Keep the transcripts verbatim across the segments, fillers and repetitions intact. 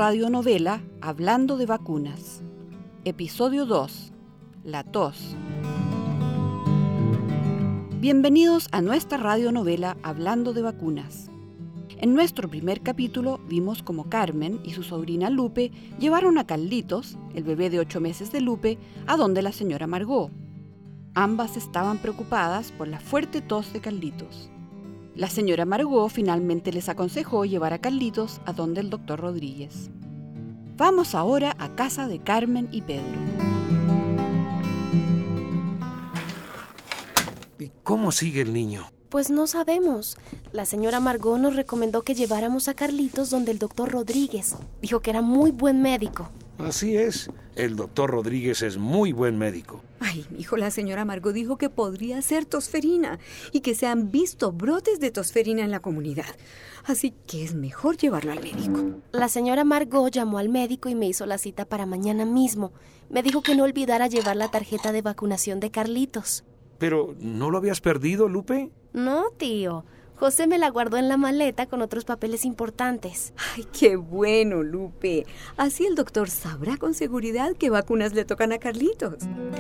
radionovela Hablando de Vacunas. Episodio dos. La tos. Bienvenidos a nuestra radionovela Hablando de Vacunas. En nuestro primer capítulo vimos cómo Carmen y su sobrina Lupe llevaron a Carlitos, el bebé de ocho meses de Lupe, a donde la señora Margot. Ambas estaban preocupadas por la fuerte tos de Carlitos. La señora Margot finalmente les aconsejó llevar a Carlitos a donde el doctor Rodríguez. Vamos ahora a casa de Carmen y Pedro. ¿Y cómo sigue el niño? Pues no sabemos. La señora Margot nos recomendó que lleváramos a Carlitos donde el doctor Rodríguez. Dijo que era muy buen médico. Así es. El doctor Rodríguez es muy buen médico. Ay, hijo, la señora Margot dijo que podría ser tosferina y que se han visto brotes de tosferina en la comunidad. Así que es mejor llevarlo al médico. La señora Margot llamó al médico y me hizo la cita para mañana mismo. Me dijo que no olvidara llevar la tarjeta de vacunación de Carlitos. ¿Pero no lo habías perdido, Lupe? No, tío. José me la guardó en la maleta con otros papeles importantes. Ay, qué bueno, Lupe. Así el doctor sabrá con seguridad qué vacunas le tocan a Carlitos.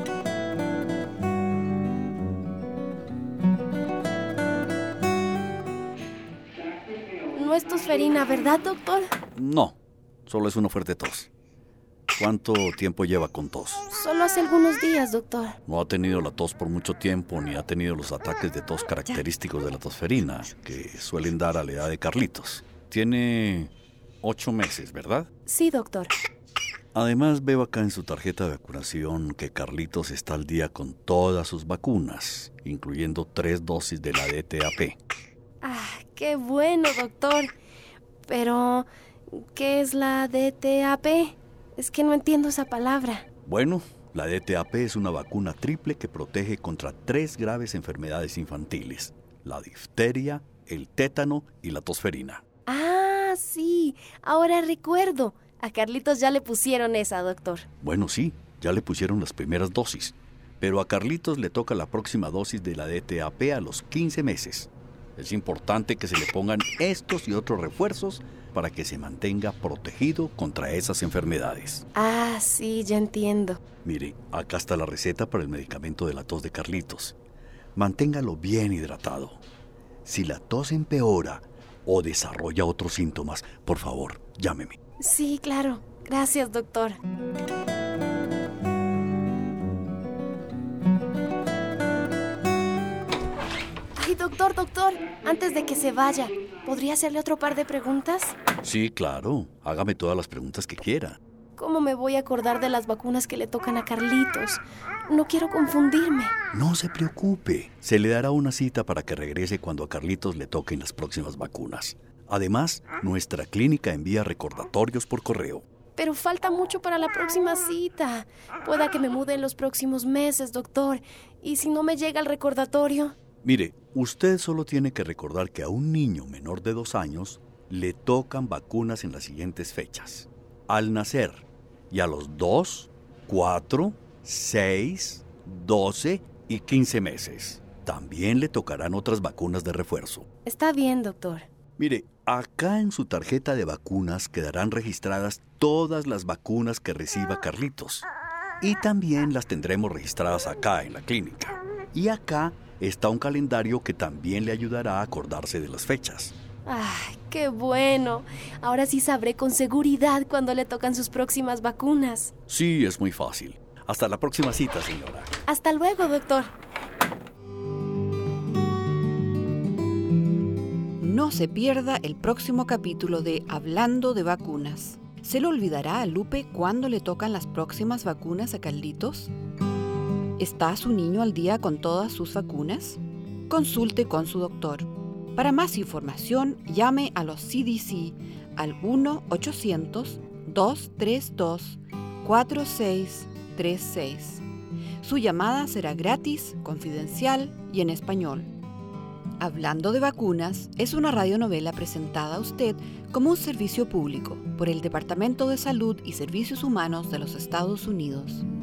No es tosferina, ¿verdad, doctor? No, solo es una fuerte tos. ¿Cuánto tiempo lleva con tos? Solo hace algunos días, doctor. No ha tenido la tos por mucho tiempo, ni ha tenido los ataques de tos característicos de la tosferina, que suelen dar a la edad de Carlitos. Tiene ocho meses, ¿verdad? Sí, doctor. Además, veo acá en su tarjeta de vacunación que Carlitos está al día con todas sus vacunas, incluyendo tres dosis de la D T A P. Ah, qué bueno, doctor. Pero, ¿qué es la D T A P? Es que no entiendo esa palabra. Bueno, la D T A P es una vacuna triple que protege contra tres graves enfermedades infantiles: la difteria, el tétano y la tosferina. Ah, sí, ahora recuerdo. A Carlitos ya le pusieron esa, doctor. Bueno, sí, ya le pusieron las primeras dosis. Pero a Carlitos le toca la próxima dosis de la D T A P a los quince meses. Es importante que se le pongan estos y otros refuerzos para que se mantenga protegido contra esas enfermedades. Ah, sí, ya entiendo. Mire, acá está la receta para el medicamento de la tos de Carlitos. Manténgalo bien hidratado. Si la tos empeora o desarrolla otros síntomas, por favor, llámeme. Sí, claro. Gracias, doctor. Ay, doctor, doctor, antes de que se vaya, ¿podría hacerle otro par de preguntas? Sí, claro. Hágame todas las preguntas que quiera. ¿Cómo me voy a acordar de las vacunas que le tocan a Carlitos? No quiero confundirme. No se preocupe. Se le dará una cita para que regrese cuando a Carlitos le toquen las próximas vacunas. Además, nuestra clínica envía recordatorios por correo. Pero falta mucho para la próxima cita. Pueda que me mude en los próximos meses, doctor. ¿Y si no me llega el recordatorio? Mire, usted solo tiene que recordar que a un niño menor de dos años le tocan vacunas en las siguientes fechas: al nacer y a los dos, cuatro, seis, doce y quince meses. También le tocarán otras vacunas de refuerzo. Está bien, doctor. Mire, acá en su tarjeta de vacunas quedarán registradas todas las vacunas que reciba Carlitos. Y también las tendremos registradas acá en la clínica. Y acá está un calendario que también le ayudará a acordarse de las fechas. ¡Ay, qué bueno! Ahora sí sabré con seguridad cuándo le tocan sus próximas vacunas. Sí, es muy fácil. Hasta la próxima cita, señora. Hasta luego, doctor. No se pierda el próximo capítulo de Hablando de Vacunas. ¿Se le olvidará a Lupe cuándo le tocan las próximas vacunas a Carlitos? ¿Está su niño al día con todas sus vacunas? Consulte con su doctor. Para más información, llame a los C D C al uno ochocientos, dos tres dos, cuatro seis tres seis. Su llamada será gratis, confidencial y en español. Hablando de Vacunas es una radionovela presentada a usted como un servicio público por el Departamento de Salud y Servicios Humanos de los Estados Unidos.